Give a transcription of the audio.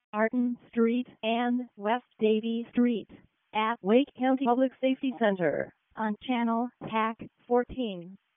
Arden Street and West Davie Street at Wake County Public Safety Center on Channel TAC 14.